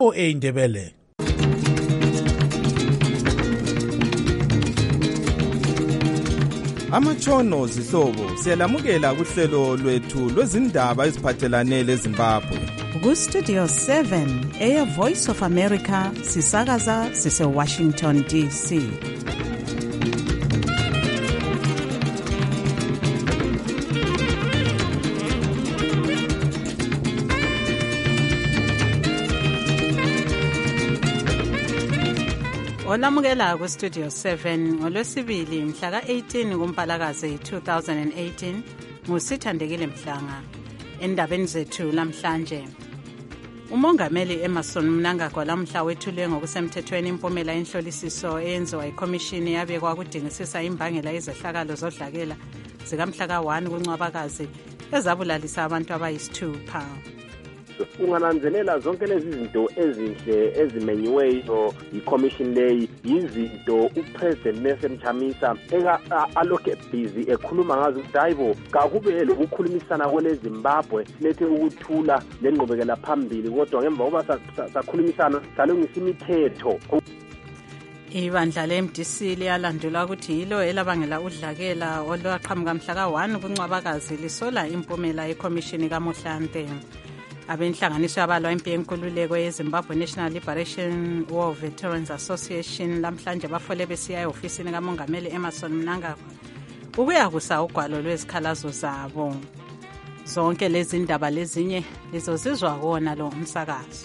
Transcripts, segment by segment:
Ndebele. Amatshono zihlobo siyalamukela kuhlelo lwethu lwezindaba eziphathelane leZimbabwe. Ku-Studio 7 Air Voice of America sisakaza sise-Washington DC. Olamukela ku-Studio 7 ngolwesibili mhla ka-18 kuMpalakazi 2018 nguSithandekile Mhlanga. Endabeni zethu lamhlanje, uMongameli Emmerson Mnangagwa lamhla wethule ngokusemthethweni impumela yenhlolisiso eyenziwa ikhomishini yabekwa kudingisisa imbangela yezehlakalo zodlakela zikamhla ka-1 kuNcwabakazi ezabulalisa abantu abayisithupha. Ungananzelela zonke lezi zinto ezinhle ezimenyiweyo iCommission leyi yizinto uPresident Nelson Chamisa alokhe busy ekhuluma ngazo ukuthi hayibo kakube lokukhulumisana kweleZimbabwe lethe ukuthula lengqubekela phambili, kodwa ngemva kokuba sakhulumisana salungisa imithetho. Ibandla le-MDC liyalandula ukuthi yilo elabangela udlakela olwaqhamuka mhla ka-1 kuNcwabakazi lisola impumela yekhomishini kaMohlante. Abenhlanganiso yabalwa impi yenkululeko yeZimbabwe National Liberation War Veterans Association lamhlanje bafole besiya e-ofisini kaMongameli Emmerson Mnangagwa ukuyakusa ugwalo lwezikhalazo zabo. Zonke lezi ndaba lezinye lizozizwa kona lo umsakazo.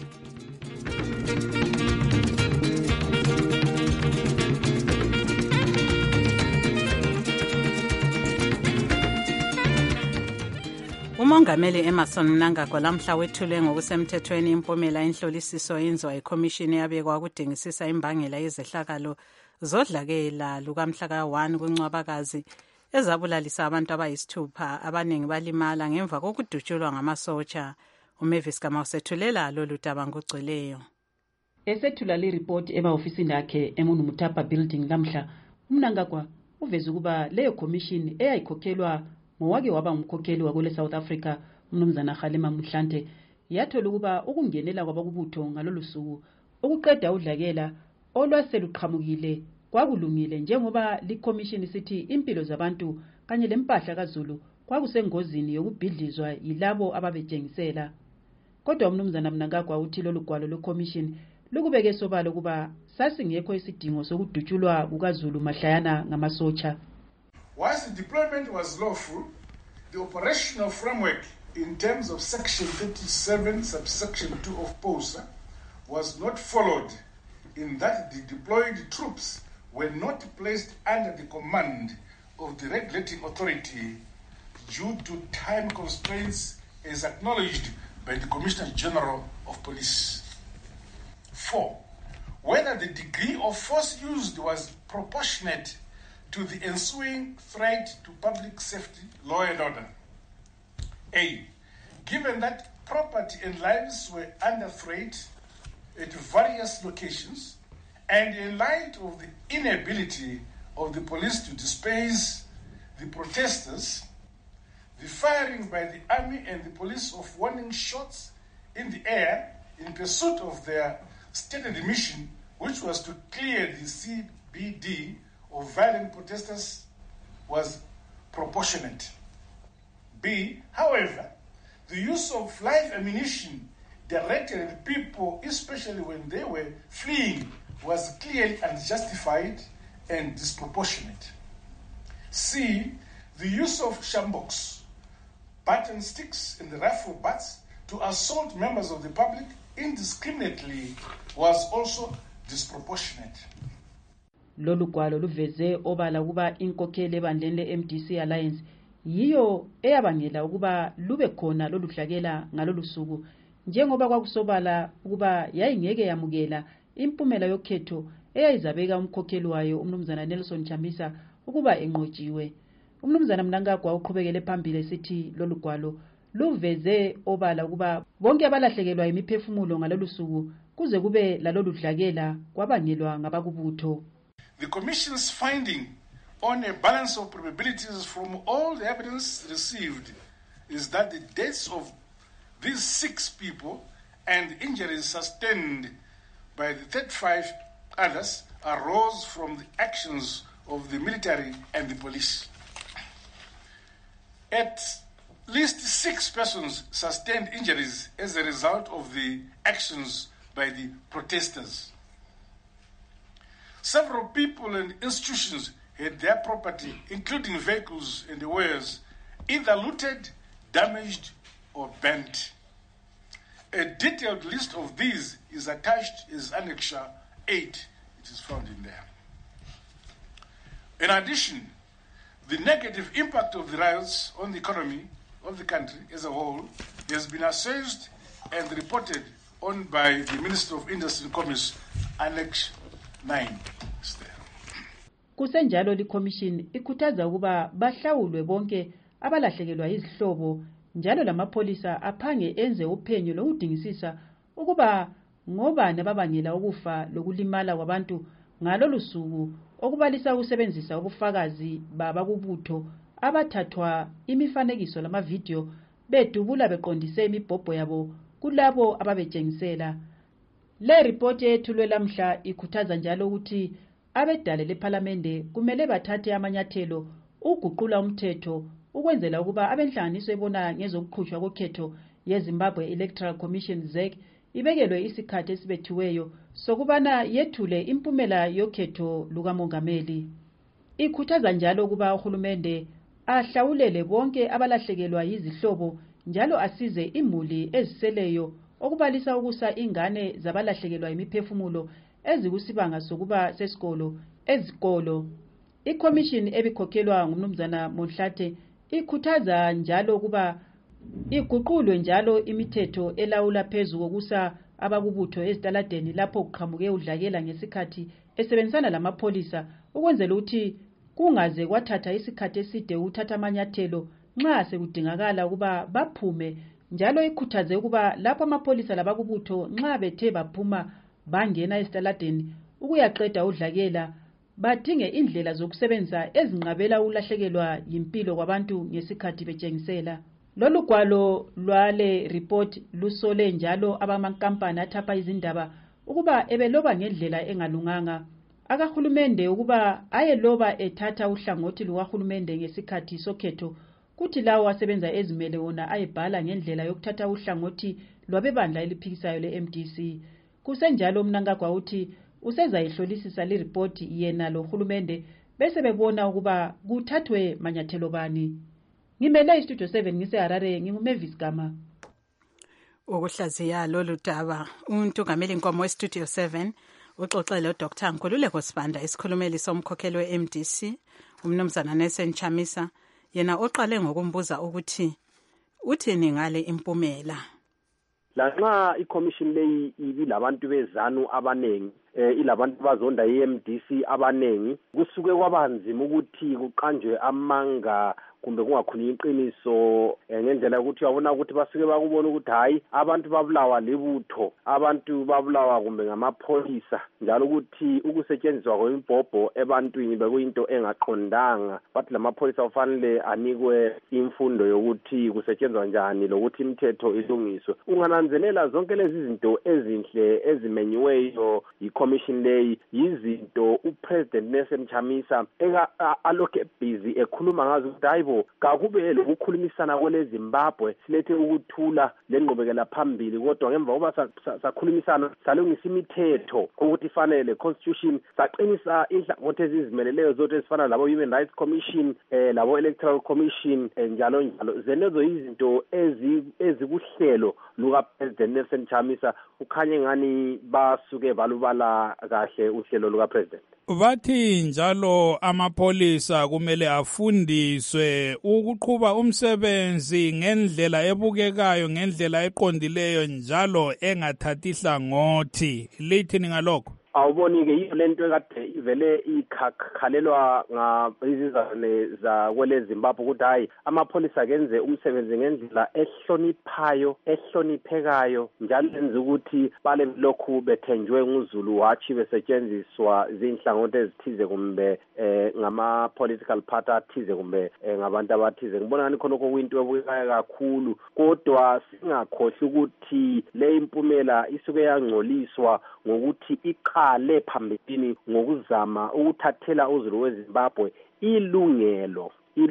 uMongameli Emmerson Mnangagwa lamhla wethule ngokusemthethweni impumela yenhlolisiso yenziwa ikhomishini yabekwa kudingisisa imbangela yezehlakalo zodlakela lukamhla ka-1 kuNcwabakazi ezabulalisa abantu abayisithupha, abaningi balimala ngemva kokudutshulwa ngamasotsha. uMavis Kamau sethulela lolu daba ngogcweleyo. Esethula liripoti ema-ofisini akhe eMunumutapa building lamhla, uMnangagwa uveze ukuba leyo commission eyayikhokhelwa ngowake waba umkhokheli wakule South Africa umnumzana Kgalema Mohlante yathola ukuba ukungenela kwabakubutho ngalolu suku ukuqeda udlakela olwaseluqhamukile kwakulungile njengoba likhomishini sithi impilo zabantu kanye lempahla kaZulu kwakusengozini yokubhidlizwa yilabo ababejengisela. Kodwa umnumzana Mnangagwa uthi lolu gwalo lwekhomishini lukubeke sobala ukuba sasingekho isidingo sokudutshulwa kukaZulu mahlayana ngamasotsha. Whilst the deployment was lawful, the operational framework in terms of Section 37, subsection 2 of POSA was not followed, in that the deployed troops were not placed under the command of the regulating authority due to time constraints as acknowledged by the Commissioner General of Police. 4. Whether the degree of force used was proportionate to the ensuing threat to public safety, law and order. A. Given that property and lives were under threat at various locations, and in light of the inability of the police to disperse the protesters, the firing by the army and the police of warning shots in the air in pursuit of their stated mission, which was to clear the CBD of violent protesters, was proportionate. B. However, the use of live ammunition directed at people, especially when they were fleeing, was clearly unjustified and disproportionate. C. The use of shambox, button sticks, and rifle butts to assault members of the public indiscriminately was also disproportionate. Lolu gwalo luveze obala ukuba inkokheli ebandleni le-MDC Alliance yiyo eyabangela ukuba lube khona lolu dlakela ngalolu suku, njengoba kwakusobala ukuba yayingeke yamukela impumela yokhetho eyayizabeka umkhokheli wayo umnumzana Nelson Chamisa ukuba enqotshiwe. Umnumzana Mnangagwa uqhubekele phambili esithi lolu gwalo luveze obala ukuba bonke abalahlekelwa imiphefumulo ngalolu suku kuze kube lalolu dlakela kwabangelwa ngabakubutho. The Commission's finding on a balance of probabilities from all the evidence received is that the deaths of these 6 people and injuries sustained by the 35 others arose from the actions of the military and the police. At least 6 persons sustained injuries as a result of the actions by the protesters. Several people and institutions had their property, including vehicles and wares, either looted, damaged, or burnt. A detailed list of these is attached as Annexure 8. It is found in there. In addition, the negative impact of the riots on the economy of the country as a whole has been assessed and reported on by the Minister of Industry and Commerce, Annex 9. Kusenjalo likhomishini ikhuthaza ukuba bahlawulwe bonke abalahlekelwa izihlobo njalo lamapholisa aphange enze uphenyo lokudingisisa ukuba ngobani ababangela ukufa lokulimala kwabantu ngalolu suku okubalisa ukusebenzisa ubufakazi babakubutho abathathwa imifanekiso lamavidiyo bedubula beqondise imibhobho yabo kulabo ababetshengisela. Le report yethulwe lamhla ikhuthaza njalo ukuthi abedale leParliament kumele bathathe amanyathelo uguqula umthetho ukwenzela ukuba abenhlanganiso ebona ngezokuqhutshwa kokhetho yeZimbabwe Electoral Commission ZEC ibekelwe isikhathi esibethiweyo sokubana yethule impumela yokhetho lukamongameli. Ikhuthaza njalo ukuba uhulumende ahlawulele bonke abalahlekelwa yizihlobo njalo asize imuli eziseleyo okubalisa ukusa ingane zabalahlekelwa imiphefumulo ezikusibanga sokuba ezikolo. Ikomishini ebikhokhelwa ngumnumzana Monhlathe ikhuthaza njalo ukuba iguqulwe njalo imithetho elawula phezu kokusa abakubutho ezitaladeni lapho kuqhamuke udlakela ngesikhathi esebenzisana lamapholisa ukwenzela ukuthi kungaze kwathatha isikhathi eside ukuthatha amanyathelo nxa sekudingakala ukuba baphume njalo ikhuthaze ukuba lapho amapholisa labakubutho nxa bethe baphuma bangena ezitaladeni ukuyaqeda udlakela badinge indlela zokusebenzisa ezinqabela ukulahlekelwa yimpilo kwabantu ngesikhathi betshengisela. Lolu gwalo lwale report lusole njalo abamankampani athapha izindaba ukuba ebeloba ngendlela engalunganga. Akahulumende ukuba ayeloba ethatha uhlangothi lukahulumende ngesikhathi sokhetho kuthi lawo asebenza ezimele wona ayebhala ngendlela yokuthatha uhlangothi lwabebandla eliphikisayo le-MDC. Kusenjalo Mnangagwa uthi usezayihlolisisa le report yena lo hulumende bese bebona ukuba kuthathwe manyathelo bani. Ngimele iStudio 7 ngiseHarare nginguMavis Gama. Ukuhlaziya lolu daba untungameli inkomo weStudio 7 uxoxele uDr Nkululeko Sibanda isikhulumeli somkhokheli weMDC umnumzana Nelson Chamisa yena oqale ngokumbuza ukuthi uthini ngale impumela. Lanxa iCommission leyi ibilabantu bezanu abanengi ilabantu bazonda iMDC abanengi kusuke kwabanzima ukuthi kuqanjwe amanga kumbe kungakhulunywa iqiniso ngendlela ukuthi uyabona ukuthi basuke bakubona ukuthi hayi abantu babulawa libutho abantu babulawa kumbe ngamapholisa njalo ukuthi ukusetshenziswa kwemibhobho ebantwini bekuyinto engaqondanga bathi lamapholisa kufanele anikwe imfundo yokuthi kusetshenzwa njani lokuthi imithetho ilungiswe. Ungananzelela zonke lezi zinto ezinhle ezimenyiweyo iCommission leyi yizinto uPresident Nelson Chamisa alokhe busy ekhuluma ngazo ukuthi hayibo kakube lokukhulumisana kwele Zimbabwe silethe ukuthula lenqubekela phambili kodwa ngemva kuba sakhulumisana salungisa imithetho ukuthi ifanele constitution saqinisa inhlangothi ezizimeleleyo zonke ezifana labo Human Rights Commission labo Electoral Commission njalo njalo zenezo izinto ezikuhlelo luka President Nelson Chamisa ukhanye ngani basuke balubala kahle uhlelo luka President. Bathi njalo amapholisa kumele afundiswe ukuqhuba umsebenzi ngendlela ebukekayo ngendlela eqondileyo njalo engathathi hlangothi. Lithini ngalokho? awuboni-ke yiyo lento ekade ivele ikhalelwa ngizizane zakwele Zimbabwe ukuthi hayi amapholisa akenze umsebenzi ngendlela ehloniphekayo njalo lenza ukuthi bale lokhu bethenjwe nguZulu watch besetshenziswa zinhlangothi ezithize kumbe ngama-political party athize kumbe ngabantu abathize. Ngibona ngani khonokho kuyinto ebukekayo kakhulu, kodwa singakhohlwa ukuthi le impumela isuke yangcoliswa ngokuthi iqale phambili ngokuzama ukuthathela uZulu weZimbabwe ilungelo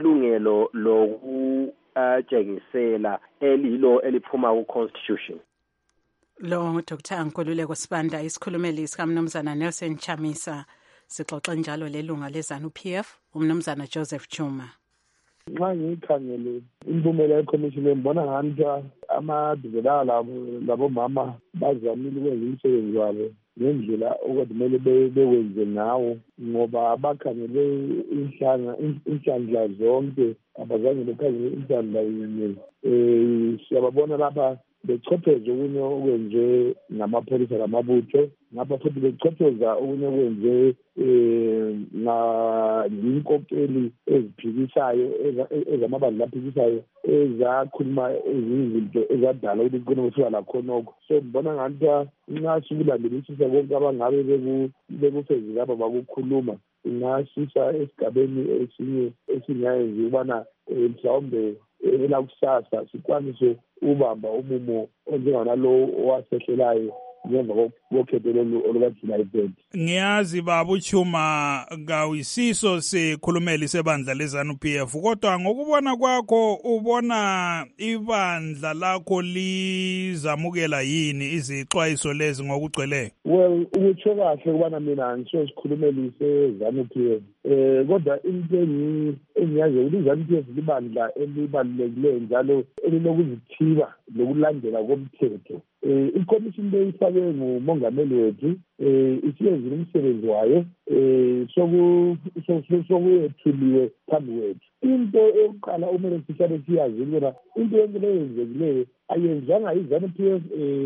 lokutshengisela elilo eliphuma ku-constitution. Lo Dr. Nkululeko Sibanda isikhulumeli sikaMnumzana Nelson Chamisa. Sixoxe njalo lelunga leZANU-PF uMnumzana Joseph Chuma. Nxa ngikhangele impumela yeCommission ngibona ngathi amadivela labo mama bazamile ukwenza umsebenzi wabo ngendlela okudimele bewenze ngawo, ngoba bakhangele inhlanhla zonke, abazange bekhangele inhlanhla yinye. Siyababona lapha bechopheza okunye okwenze ngamapholisa lamabutho, ngapha futhi bechopheza okunye okwenze nginkokeli eziphikisayo ezamabandla aphikisayo ezakhuluma izinto ezadala ukuthi kukhona kusuka lakhonokho. So ngibona ngathi nxa sikulandelisisa konke abangabe bekufezile lapha bakukhuluma, ingashisa esigabeni esinye esingayenzi ukubana mhlawumbe elakusasa sikwanise ubamba umumo onjenganalowo owasehlelayo ngemva kokhetho olukaJuly 30. Ngiyazi baba uChuma kawisiso sikhulumeli sebandla leZANU-PF, kodwa ngokubona kwakho ubona ibandla lakho lizamukela yini izixwayiso lezi ngokugcweleyo? Well, ukutsho kahle ukubana mina ngisho sikhulumeli seZANU-PF, kodwa into engiyazi ukuthi iZANU-PF libandla elibalulekileyo njalo elinokuzithiba lokulandela komthetho. Ikomishini leyifakwe ngumongameli wethu isiyenzile umsebenzi wayo sokuyethuliwe phambi kwethu. Into eyokuqala umele sihlale siyazi ukuthi into yonke leyenzekileyo ayenzanga iZANU-PF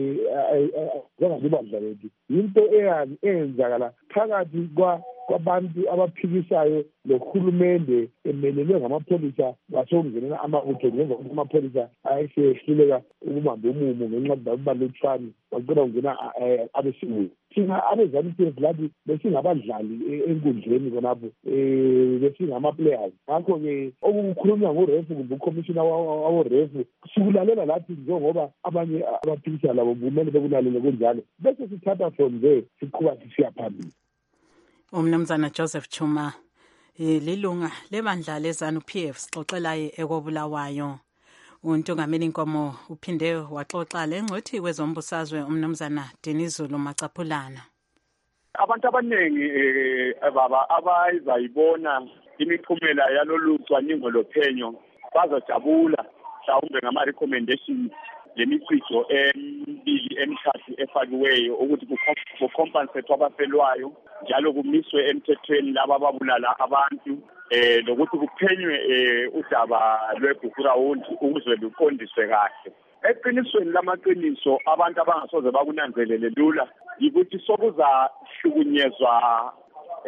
njengalibandla lethu, into eyenzakala phakathi kwabantu abaphikisayo lohulumende emelelwe ngamapholisa basokungenela amabutho ngemva kokuthi amapholisa ayehluleka ukubamba umumo ngenxa balutshwane bacela kungena abesibuya. Thina abeZANU-PF lathi besingabadlali enkundleni khonapho, besingama-players. Ngakho-ke okukhulunywa ngorefu kumbe ukhomishina waworefu sikulalela lathi njengoba abanye abaphikisa labo kumele bekulalele kunjalo, bese sithatha from there siqhuba sisiya phambili. uMnumzana Joseph Chuma lilunga lebandla leZANU-PF sixoxelaye ekobulawayo. Untungameli Nkomo uphinde waxoxa lengcothi kwezombusazwe uMnumzana Dinizulu Macaphulana. Abantu abaningi baba abayizayibona imiphumela yalolu cwaningo lophenyo bazajabula mhlawumbe ngama-recommendations lemicijo emibili emithathu efakiweyo ukuthi kucompensate abafelwayo njalo kumiswe emthethweni laba ababulala abantu, lokuthi kuphenywe udaba lweBukurawundi ukuze luqondiswe kahle. Eqinisweni lamaqiniso abantu abangasoze bakunanzelele lula yikuthi sokuzahlukunyezwa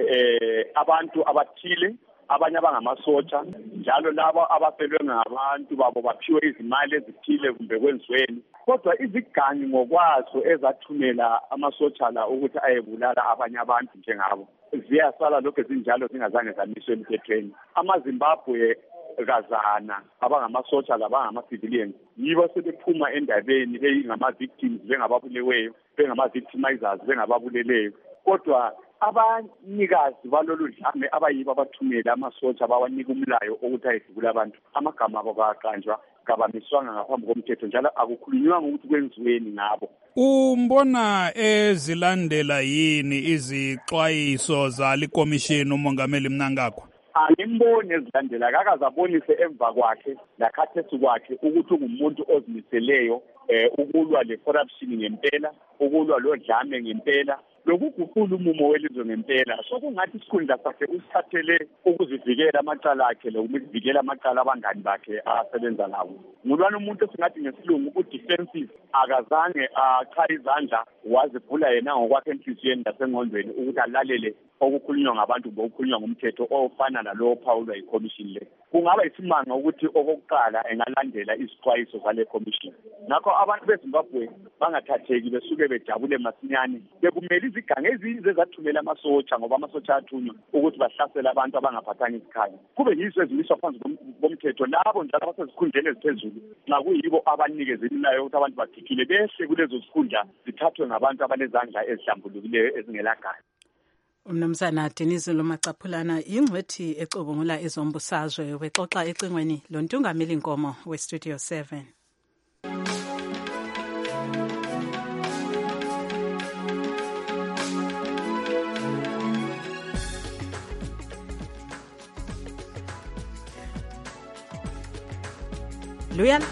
abantu abathile, abanye abangamasotsha, njalo labo abafelwe ngabantu babo baphiwe izimali ezithile kumbe kwenziweni. Kodwa izigangi ngokwazo ezathumela amasotsha la ukuthi ayebulala abanye abantu njengabo ziyasala lokho zinjalo zingazange zamiswe emthethweni. AmaZimbabwe kazana abangamasotsha labangama-civilians yibo sebephuma endabeni bengama-victims, bengababuleweyo, bengama-victimizers, bengababuleleyo. Kodwa abanikazi balolu dlame abayibo abathumela amasotsha bawanika umlayo ukuthi ayedlula abantu, amagama abo kaqanjwa kabamiswanga ngaphambi komthetho njalo akukhulunywanga ukuthi kwenziweni ngabo. Umbona ezilandela yini izixwayiso zalikomishini umongameli Mnangagwa? Angimbone ezilandela, kakazabonise emva kwakhe lakhathesi kwakhe ukuthi ungumuntu ozimiseleyo ukulwa le corruption ngempela, ukulwa lo dlame ngempela, lokuguqula umumo welizwe ngempela sokungathi isikhundla sakhe usithathele ukuzivikela amacala akhe lokuzivikela amacala abangani bakhe asebenza lawo. Ngulwana umuntu esingathi ngesilungu u-defensive akazange achaye izandla wazivula yena ngokwakhe enhliziyweni nasengqondweni ukuthi alalele okukhulunywa ngabantu ngokukhulunywa ngomthetho ofana nalowo phawulwa yiCommission le. Kungaba isimanga ukuthi okokuqala engalandela izixwayiso zale commission. Ngakho abantu beZimbabwe bangathatheki besuke bejabule masinyane bekumele izigange ezinye ezathumela amasotsha ngoba amasotsha athunywa ukuthi bahlasele abantu abangaphathanga isikhaya. Kube yizo ezimiswa phansi komthetho labo njalo abasezikhundleni eziphezulu nakuyibo abanikezelelayo ukuthi abantu bagijile behle kulezo zikhundla zithathwe ngabantu abanezandla ezihlambulukileyo ezingelagaya. Umnumzana Denise Lumacaphulana ingcwethi ecubungula izombusazwe wexoxa ecingweni lontungameli Nkomo weStudio 7. Luyala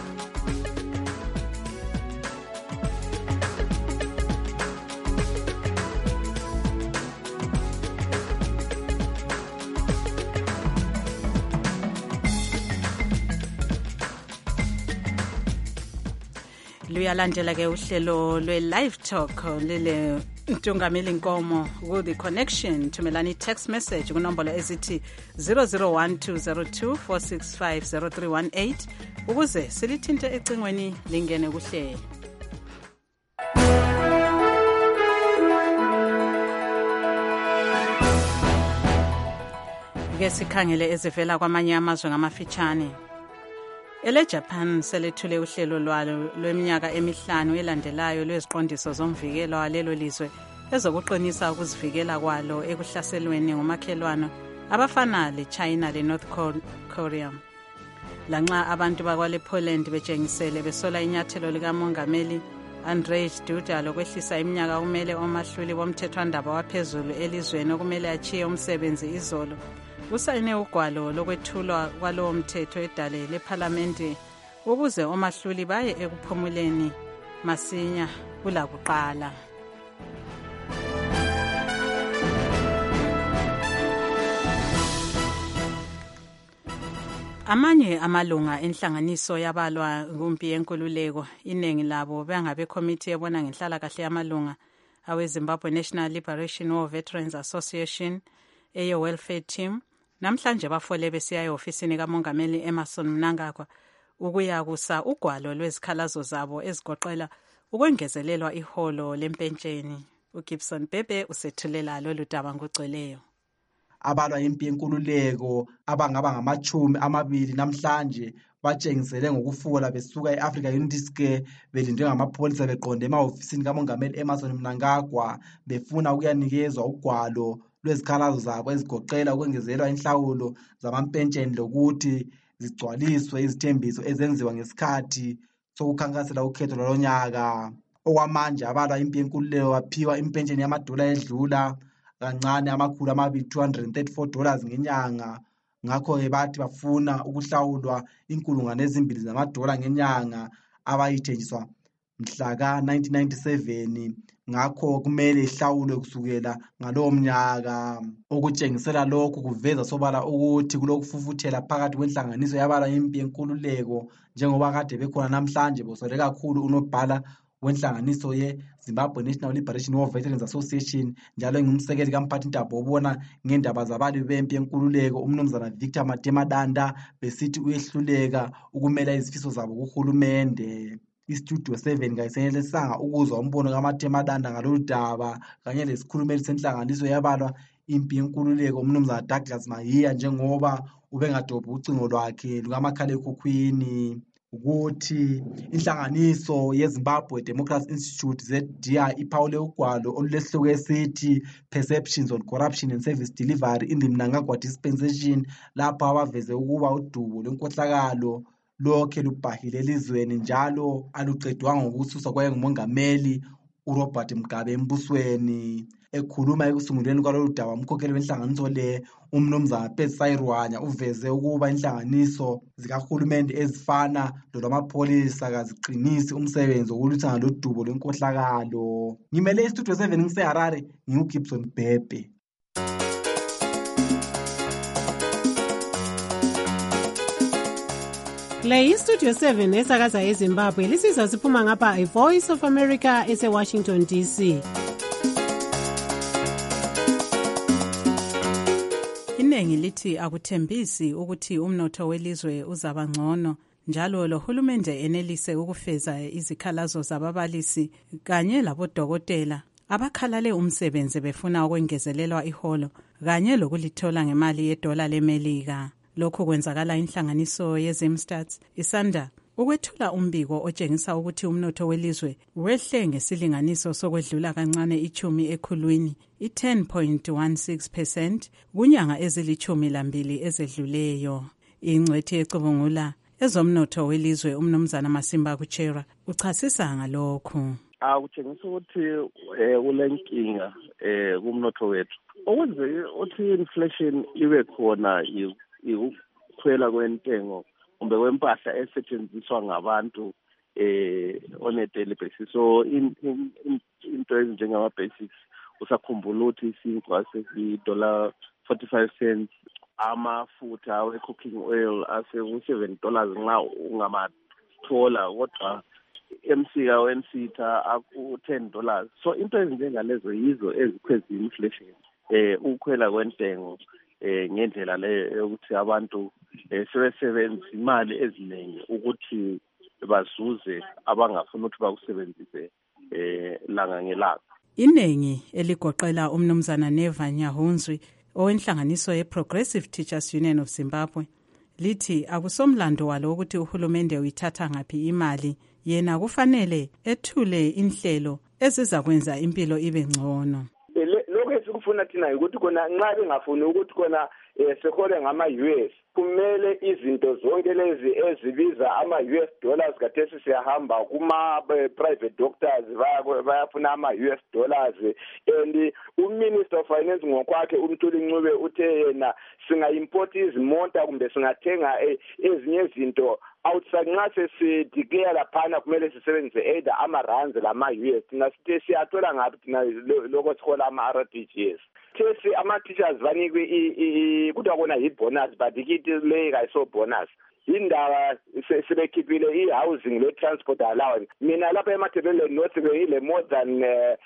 luyalandela ke uhlelo lwe-live talk lele Ntungameli Nkomo with the connection. Thumelani text message kunombolo ezithi 001202465038 ukuze silithinte ecingweni lingene kuhlelo. Ke sikhangele ezivela kwamanye amazwe ngamafitshane. Japan selethule uhlelo lwalo lweminyaka emihlanu elandelayo lweziqondiso zomvikelo walelo lizwe ezokuqinisa ukuzivikela kwalo ekuhlaselweni ngomakhelwane abafana leChina leNorth Korea. Lanxa abantu bakwale Poland bejengisele besola inyathelo likamongameli Andrzej Duda lokwehlisa iminyaka kumele omahluli bomthethwandaba waphezulu elizweni okumele achiye umsebenzi izolo. Usayine ugwalo lokwethulwa kwalowo mthetho edale lePhalamende ukuze omahluli baye ekuphumuleni masinya kulakuqala. Amanye amalunga enhlanganiso yabalwa kumpi yenkululeko iningi labo bangabe committee ebona ngenhlala kahle yamalunga aweZimbabwe National Liberation War Veterans Association eyo welfare team namhlanje bafole besiya eofisini kamongameli Emmerson Mnangagwa ukuyakusa ugwalo lwezikhalazo zabo ezigoqela ukwengezelelwa iholo lempentsheni. uGibson Bebe usethulela lolu daba ngoceleyo. Abalwa impi yenkululeko abangaba ngama-20 namhlanje batshengisele ngokufula besuka e-Africa Unity Square belindwe ngamapholisa beqonde emahofisini kamongameli Emmerson Mnangagwa befuna ukuyanikezwa ugwalo lwezikhalazo zabo ezigoqela ukwengezelwa inhlawulo zamampentsheni lokuthi zigcwaliswe izithembiso ezenziwa ngesikhathi sokukhankasela ukhetho lwalonyaka. Okwamanje abalwa impi yenkululeko baphiwa impentsheni yamadola edlula kancane $234 ngenyanga. Ngakho-ke bathi bafuna ukuhlawulwa $2,000 ngenyanga abayithenjiswa mhla ka-1997. Ngakho kumele ihlawulwe kusukela ngalowo mnyaka. Okutshengisela lokhu kuveza sobala ukuthi kulokufufuthela phakathi kwenhlanganiso yabalwa impi yenkululeko njengoba kade bekhona namhlanje bosole kakhulu unobhala wenhlanganiso ye-Zimbabwe National Liberation War Veterans Association njalo engumsekeli kamphathintaba obona ngendaba zabali bempi yenkululeko umnumzana Victor Matemadanda besithi uyehluleka ukumela izifiso zabo kuhulumende. Istudio 7 kayisenelisanga ukuzwa umbono kaMatemadanda ngalolu daba kanye lesikhulumeli senhlanganiso yabalwa impi yenkululeko umnumzana Douglas Mahiya njengoba ubengadobhi ucingo lwakhe lukamakhalekhukhwini ukuthi inhlanganiso yeZimbabwe Democracy Institute ZDI iphawule ugwalo olulesihloko esithi Perceptions on Corruption and Service Delivery in the Mnangagwa Dispensation lapho abaveze ukuba udubo lwenkohlakalo lokhe lubhahile elizweni njalo aluqedwanga ngokususwa kwayengumongameli uRobert Mugabe embusweni. Ekhuluma ekusungulweni kwalolu daba, umkhokheli wenhlanganiso le umnumzana Petsai Rwanya uveze ukuba inhlanganiso zikahulumende ezifana lolwamapholisa kaziqinisi umsebenzi wokulwisana lodubo lwenkohlakalo. Ngimele istudio 7 ngiseHarare, nginguGibson Bhebhe. Le istudio 7 esakaza eZimbabwe lisizwa siphuma ngapha iVoice of America eseWashington DC. Iningi lithi akuthembisi ukuthi umnotho welizwe uzaba ngcono, njalo lohulumende enelise ukufeza izikhalazo zababalisi kanye labodokotela abakhalale umsebenzi befuna ukwengezelelwa iholo kanye lokulithola ngemali yedola leMelika. Lokhu kwenzakala inhlanganiso yeZimstats isanda ukwethula umbiko otshengisa ukuthi umnotho welizwe wehle ngesilinganiso sokwedlula kancane 10 ekhulwini, i-10.16% kunyanga ezili12 ezedluleyo. Ingcwethi ecubungula ezomnotho welizwe umnumzana Masimba Kuchera uchasisa ngalokhu. Kutshengisa ukuthi kulenkinga kumnotho wethu. Ukuze uthi inflation ibe khona ukukhwela kwentengo kumbe kwempahla esetshenziswa ngabantu on a daily basis. So into ezinjengama basics usakhumbula ukuthi isinkwa $45, amafutha we-cooking oil $7 nxa ungamathola, kodwa emsika wensitha aku$10. So into ezinjengalezo yizo ezikhweza inflation, ukukhwela kwentengo ngendlela le yokuthi abantu sebesebenzisa imali eziningi ukuthi bazuze abangafuna ukuthi bakusebenzise langa ngelanga. Iningi eligoqela umnumzana Neva Nyahunzwi owenhlanganiso ye-Progressive Teachers Union of Zimbabwe lithi akusomlando walo ukuthi uhulumende uyithatha ngaphi imali, yena kufanele ethule inhlelo ezizakwenza impilo ibe ngcono. Lokho esikufuna thina ukuthi kona nxa bengafuni ukuthi kona sehole ngama-US, kumele izinto zonke lezi ezibiza ama-US dollars kathesi siyahamba kuma-private doctors bayafuna ama-US dollars, and uMinister of Finance ngokwakhe uMthuli Ncube uthe yena singa-import izimota kumbe singathenga ezinye izinto outside. Nxa sesideclare laphana kumele sisebenzise either ama-rands lama-US. Thina sithe siyathola ngaphi thina lokho sihola ama-RTGS. Thesi ama-teachers banikwe kuthiwa kona yi-bonus, but ikithi le kayiso-bonus. Indaba sebekhiphile i-housing le-transport allowance. Mina lapha eMatabeleland North ile more than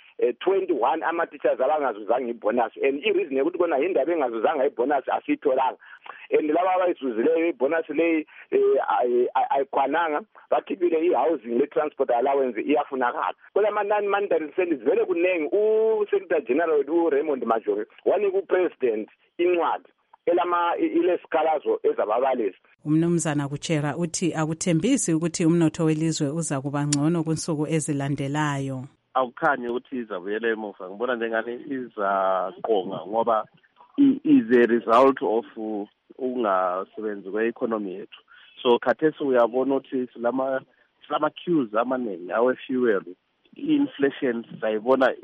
21 ama-teachers abangazuzanga i-bonus, and i-reason yokuthi kona indaba engazuzanga i-bonus asiyitholanga, and laba abayizuzileyo i-bonus leyi ayikwananga, bakhiphile i-housing le-transport allowance iyafunakala. Kodwa ama-non-monetary services vele kunengi. U-Secretary General uRaymond Majori wanika u-President incwadi ilesikhalazo ezababalisi. Umnumzana Kuchera uthi akuthembisi ukuthi umnotho welizwe uza kuba ngcono kunsuku ezilandelayo. Awukhanyi ukuthi izabuyela emuva, ngibona njengani izaqonga ngoba is a result of ukungasebenzi kwe-economy yethu. So khathesi uyabona ukuthi silama queues amaningi awe-fuel. I-inflation sayibona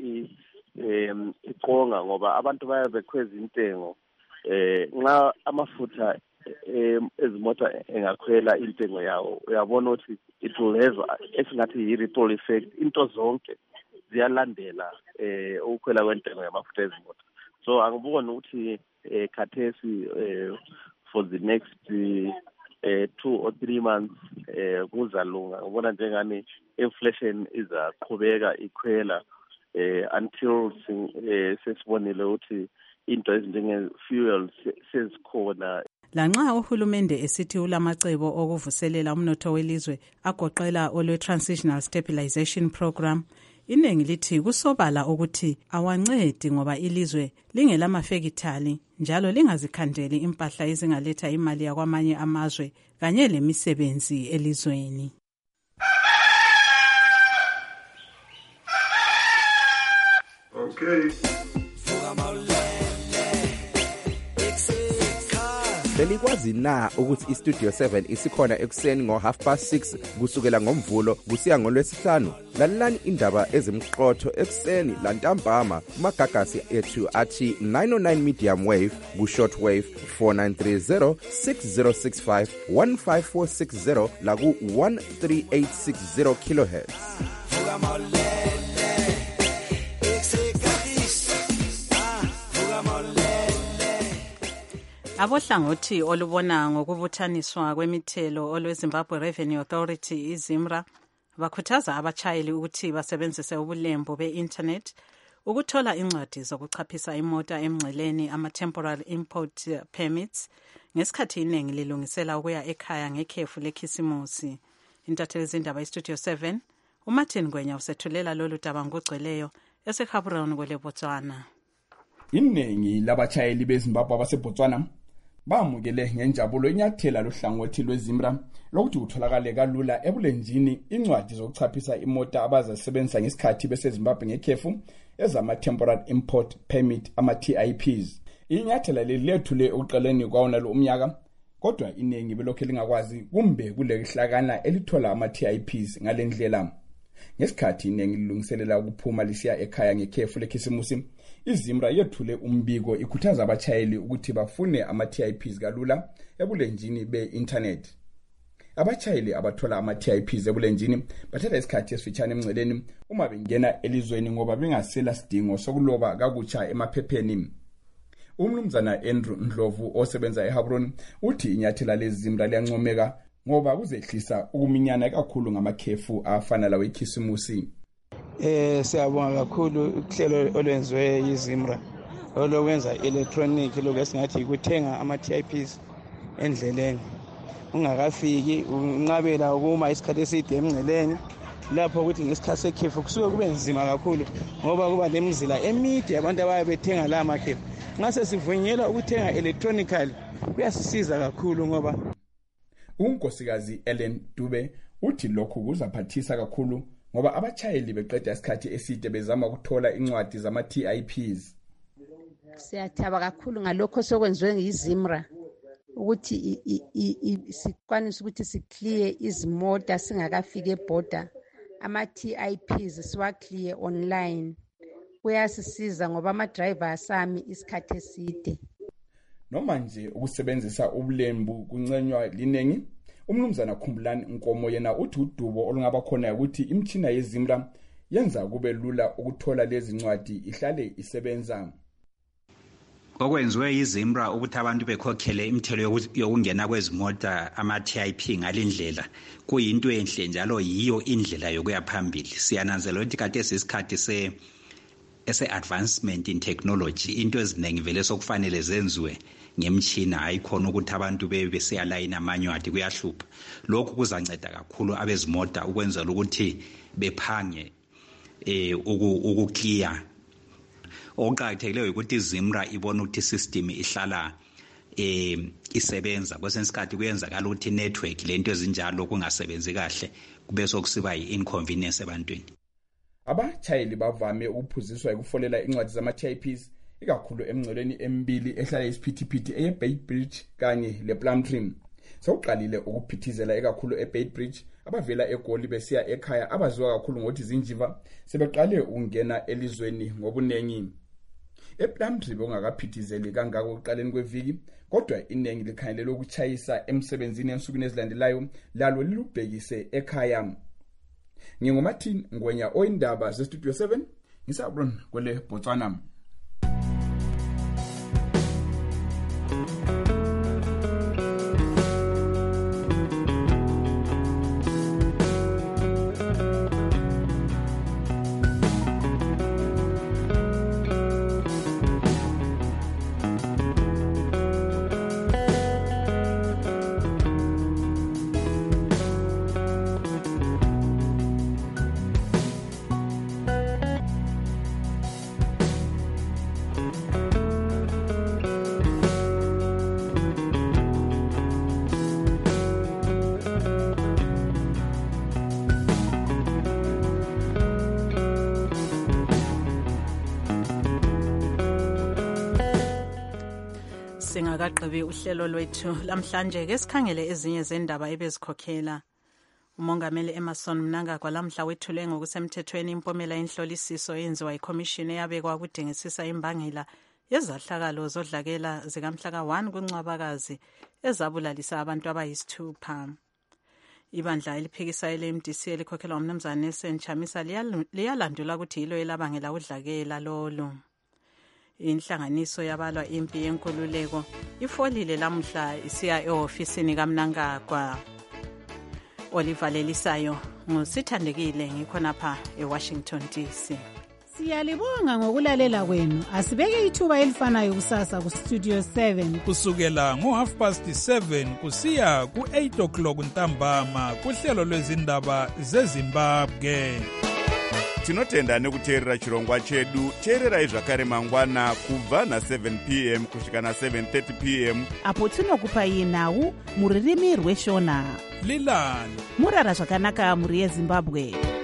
iqonga ngoba abantu bayabekhweza intengo. Nxa amafutha ezimota engakhwela intengo yawo, uyabona ukuthi it will have esingathi yi-ripple effect. Into zonke ziyalandela ukukhwela kwentengo yamafutha ezimota. So angiboni ukuthi khathesi for the next 2 or 3 months kuzalunga. Ngibona njengani inflation izaqhubeka ikhwela until sesibonile ukuthi into ezinjenge-fuel sezikhona. Lanxa uhulumende esithi ulamacebo okuvuselela umnotho welizwe agoqela olwe-Transitional Stabilization Program, iningi lithi kusobala ukuthi awancedi ngoba ilizwe lingelamafekithali njalo lingazikhandeli impahla ezingaletha imali yakwamanye amazwe kanye lemisebenzi elizweni. Okay. belikwazi na ukuthi iStudio 7 isikhona ekuseni ngo6:30 kusukela ngomvulo kusiya ngolwesihlanu? Lalelani indaba ezimqotho ekuseni lantambama kumagagasi ethu athi 909 medium wave ku-short wave 4930 6065 15460 la ku-13860 kilohertz. Abohlangothi olubona ngokubuthaniswa kwemithelo olweZimbabwe Revenue Authority iZIMRA bakhuthaza abachayeli ukuthi basebenzise ubulembu be-internet ukuthola incwadi zokuchaphisa imota emngceleni ama-temporary import permits ngesikhathi iningi lilungisela ukuya ekhaya ngekhefu lekhisimusi. Intatheli zindaba iStudio 7 uMartin Ngwenya usethulela lolu daba ngokugcweleyo eseGaborone kwele Botswana. Iningi labachayeli beZimbabwe baseBotswana bamukele ngenjabulo inyathela lohlangothi lweZIMRA lokuthi utholakale kalula ebulenjini incwadi zokuchaphisa imota abazasebenzisa ngesikhathi beseZimbabwe ngekhefu ezama-temporary import permit ama-TIPs. Inyathela lethule ukuqaleni kwawona lo umnyaka, kodwa iningi belokhu lingakwazi kumbe kulehlakana elithola ama-TIPs ngalendlela. Ngesikhathi iningi lilungiselela ukuphuma lisiya ekhaya ngekhefu lekhisimusi, iZIMRA yethule umbiko ikhuthaza abachayeli ukuthi bafune ama-TIPs kalula ebulenjini be-internet. Abachayeli abathola ama-TIPs ebulenjini bathatha isikhathi esifitshane emngceleni uma bengena elizweni ngoba bengasela sidingo sokuloba kakutsha emaphepheni. Umnumzana Andrew Ndlovu osebenza eGaborone uthi inyathela leZIMRA liyancomeka ngoba kuzehlisa ukuminyana kakhulu ngamakhefu afana lawo ekhisimusi. Siyabonga kakhulu uhlelo olwenziwe yiZIMRA olokwenza electronic lokusingathi ukuthenga ama-TIPs endleleni ungakafiki unqabela ukuma isikhathi eside emngceleni lapho ukuthi ngesikhathi sekhefu kusuke kube nzima kakhulu ngoba kuba lemizila emide abantu abaye bethenga la makhefu. Ngase sivunyelwa ukuthenga electronically kuyasisiza kakhulu ngoba unkosikazi Ellen Dube uthi lokhu kuzaphathisa kakhulu ngoba abachayeli beqeda isikhathi eside bezama ukuthola incwadi zama-TIPs. Siyathaba kakhulu ngalokho sokwenziwe yiZIMRA ukuthi sikwanise ukuthi siclear izimota singakafiki eborder ama-TIPs siwaclear online. Kuyasisiza ngoba ama-drivers sami isikhathi eside. Noma nje ukusebenzisa ubulembu kuncenywa linengi, umnumzana Khumbulani Nkomo yena uthi udubo olungaba khona ukuthi imtshina yeZIMRA yenza kube lula ukuthola lezi ncwadi ihlale isebenza. Okwenziwe yiZIMRA ukuthi abantu bekhokhele imithelo yokungena kwezimota ama-TIP ngalindlela kuyinto enhle njalo yiyo indlela yokuya phambili. Siyananzela ukuthi kade isikhathi ese-advancement in technology into eziningi vele sokufanele zenziwe ngemtshina ayikhona ukuthi abantu besiyalayina amanywadi kuyahlupha. Lokhu kuzanceda kakhulu abezimoto ukwenzela ukuthi bephange ukukliya. Okuqakathekileyo ukuthi iZIMRA ibone ukuthi system ihlala isebenza. Kwesinye isikhathi kuyenzakala ukuthi network lento ezinjalo kungasebenzi kahle kube sokusiba yi-inconvenience ebantwini. Abachayeli bavame ukuphuziswa ukufolela incwadi zama-TIPs ikakhulu emngceleni emibili ehlala isiphithiphithi eBeitbridge kanye lePlumtree. Sewuqalile ukuphithizela ekakhulu eBeitbridge abavela eGoli besiya ekhaya abaziwa kakhulu ngokuthi zinjiva sebeqale ukungena elizweni ngobunengi. ePlumtree bongakaphithizeli kangako ekuqaleni kweviki, kodwa iningi likhangelele ukuchayisa emsebenzini ensukwini ezilandelayo lalo lilubhekise ekhaya. NginguMartin Ngwenya oyindaba zeStudio 7 ngisaBron kwele Botswana. Singakagqibi uhlelo lwethu lamhlanje ke sikhangele ezinye zendaba ebezikhokhela. Umongameli Emmerson Mnangagwa lamhla wethule ngokusemthethweni impomela yenhlolisiso yenziwa iCommission eyabekwa ukudingisisa imbangela yezahlakalo zodlakela zikamhla ka-1 kuNcwabakazi ezabulalisa abantu abayisithupha. Ibandla eliphikisayo le-MDC elikhokhelwa umnumzana Nelson Chamisa liyalandula ukuthi yilo elabangela udlakela lolu. Inhlanganiso yabalwa impi yenkululeko ifolile lamhla isiya e-ofisini kaMnangagwa. Olivalelisayo ngusithandekile ngikhonapha eWashington DC. Siyalibonga ngokulalela kwenu. Asibeke ithuba elifanayo kusasa kuStudio 7 kusukela ngo7:30 kusiya ku8:00 ntambama kuhlelo lwezindaba zeZimbabwe. Tinotenda nekuteerera chirongwa chedu. Teererai zvakare mangwana kubva na7 p.m. kusvika na7:30 p.m. apo tinokupai nhau muririmi rweshona. Lilani murara zvakanaka muri yeZimbabwe.